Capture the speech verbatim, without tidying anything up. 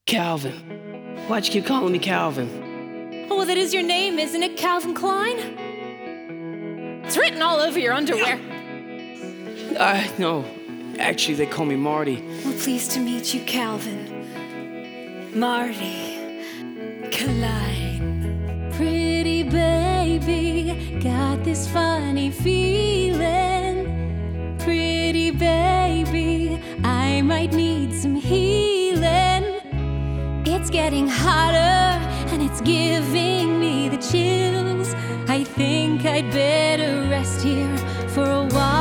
Calvin. Why'd you keep calling me Calvin? Oh, well, that is your name, isn't it, Calvin Klein? It's written all over your underwear. I no. Actually, they call me Marty. Well, pleased to meet you, Calvin. Marty Klein. Pretty baby, got this funny feeling. Pretty baby, I might need some healing. It's getting hotter and it's giving me the chills. I think I'd better rest here for a while.